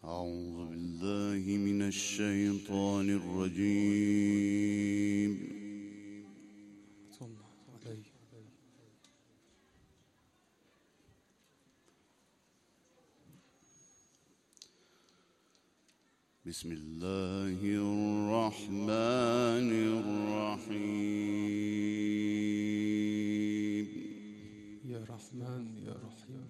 أعوذ بالله من الشيطان الرجيم. بسم الله الرحمن الرحيم. يا رحمن يا رحيم.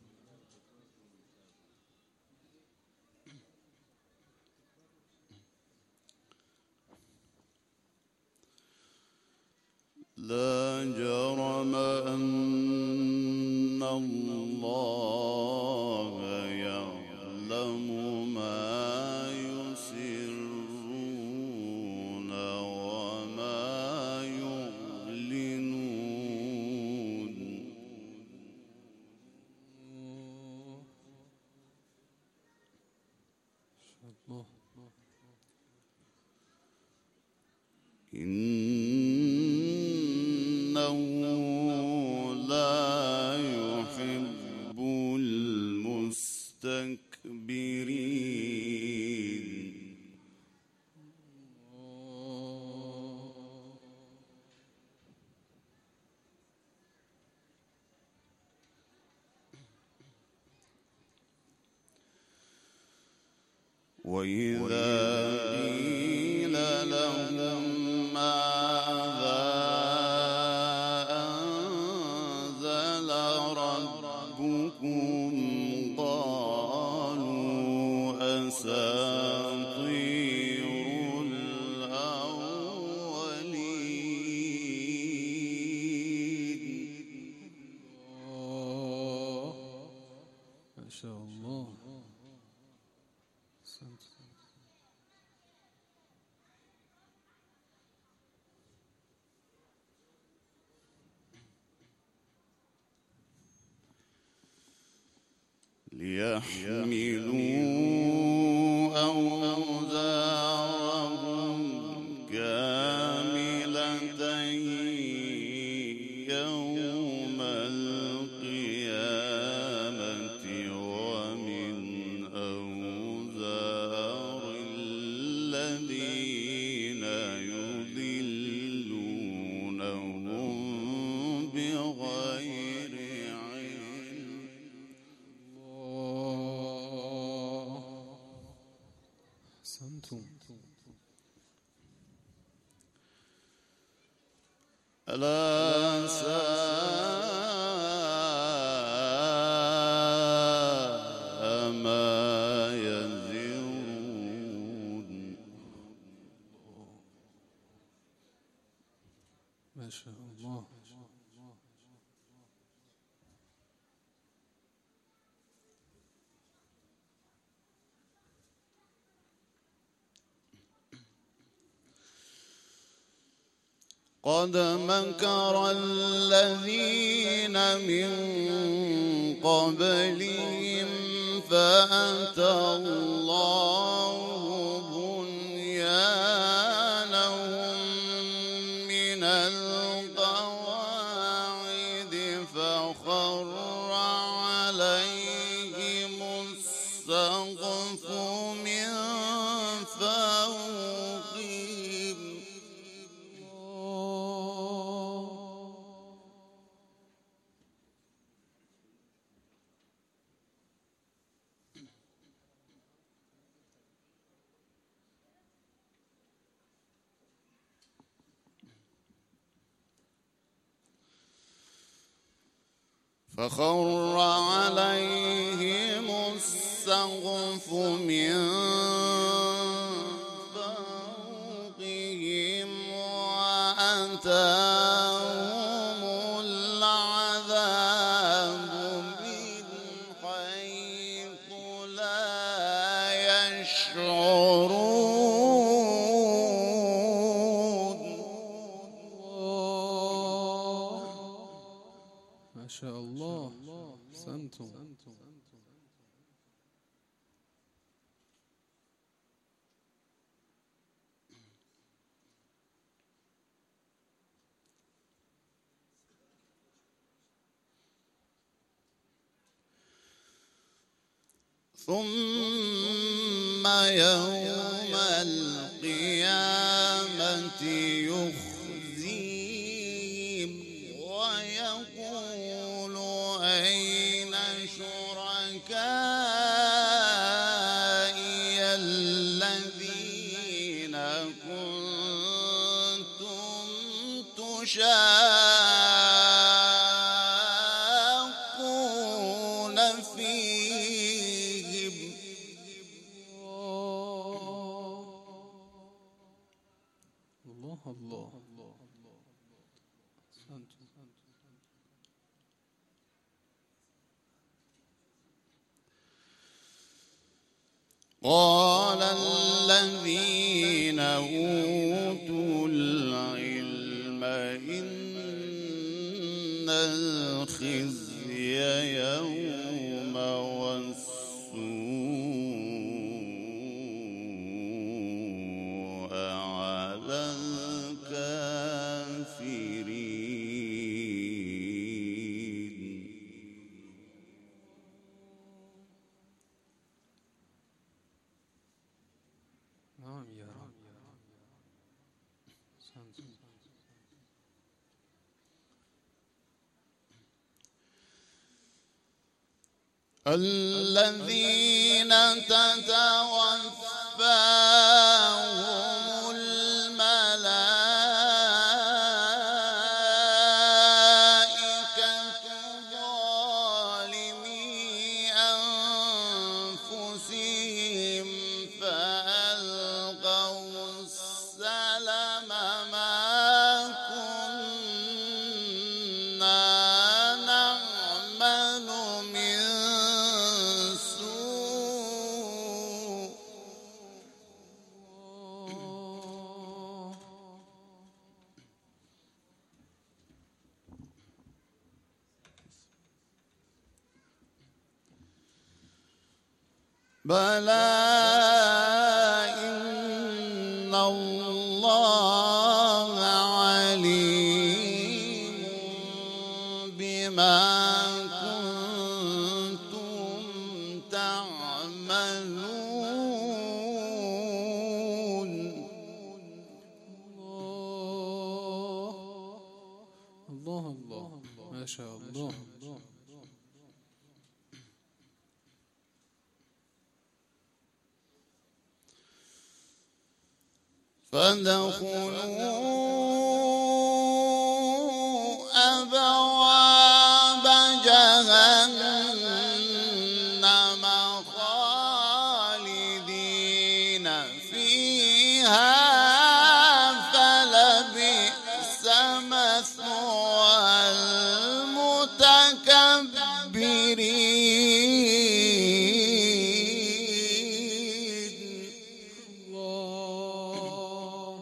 لا جرم أن الله يعلم ما يسرون وما يعلنون. إنه لا يحب المستكبرين. وإذا قيل لهم ماذا أنزل ربكم قالوا أساطير الأولين. ما شاء الله. ليحملوا أوزارهم كاملة يوم القيامة ومن أوزار الذين يضلونهم بغير علم. أحسنتم. ألا ساء ما يزرون. ما شاء الله. قد مكر الذين من قبلهم فأتى الله بنيانهم من القواعد فخر عليهم السقف من فوقهم. فخر عليهم السقف من فوقهم وأتاهم العذاب من حيث لا يشعرون. ما شاء الله. أحسنتم. ثم ثم يوم القيامة يخزيهم ويقول أين شركائي الذين كنتم تشاقون فيهم الله الله أحسنتم. قال الذين أوتوا العلم إن الخزي يوم والسوء على الكافرين. نعم يا رب. أحسنتم. الذين تتوفاهم الملائكة ظالمي أنفسهم فألقوا السلم ما كنا نعمل من سوء بلى إن الله عليم بما كنتم تعملون. الله الله ما شاء الله. فادخلوا أبواب جهنم خالدين فيها فلبئس مثوى المتكبرين. الله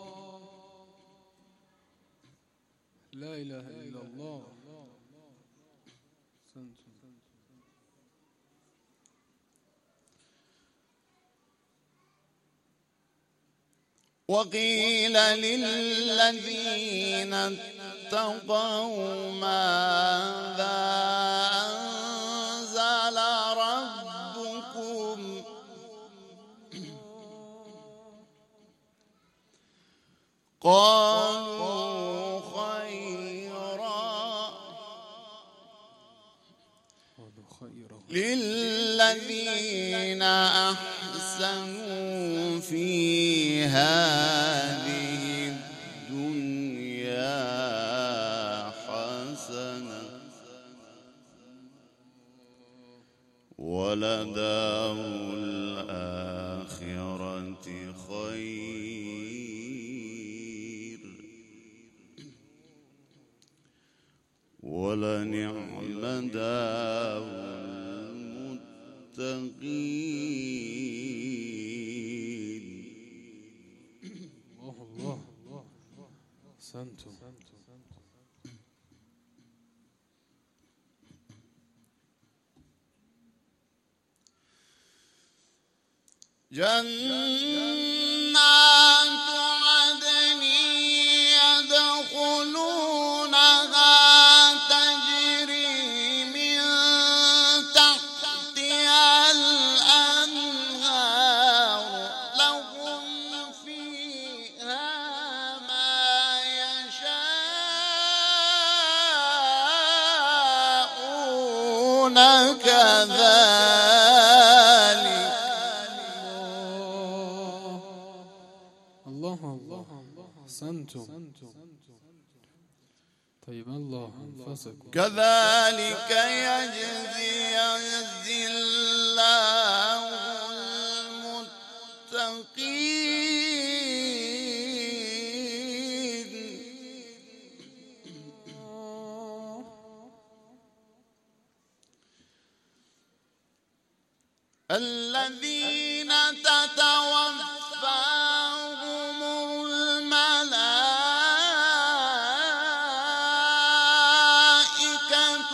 لا إله إلا الله. أحسنتم. وقيل للذين اتقوا ماذا أنزل ربكم قالوا خيرا للذين أحسنوا في هذه الدنيا حسنة ولدار الآخرة خير ولنعم دار المتقين. الله الله أحسنتم. جنات عدن يدخلونها تجري من تحتها الأنهار كذلك الله الله أحسنتم. طيب الله أنفسكم. كذلك يجزي الله المتقين الذين تتوفاهم الملائكة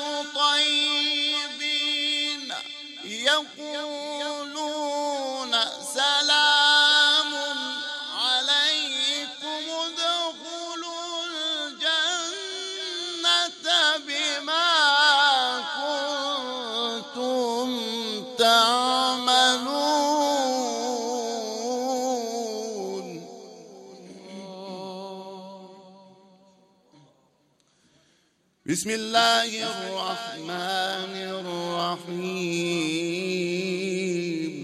طيبين يقولون سلام عليكم ادخلوا الجنة بما كنتم تعملون. بسم الله الرحمن الرحيم.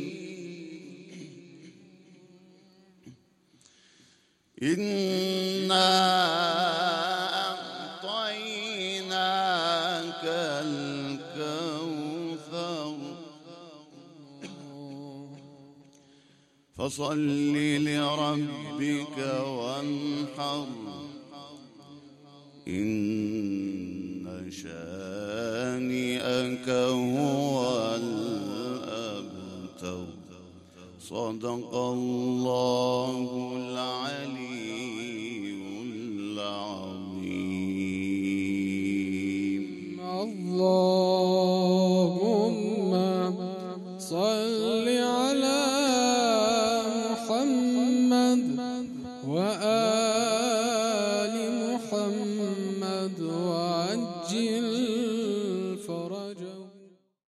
إنا أعطيناك الكوثر فصل لربك وانحر إن شانئك هو الأبتر. صدق الله العلي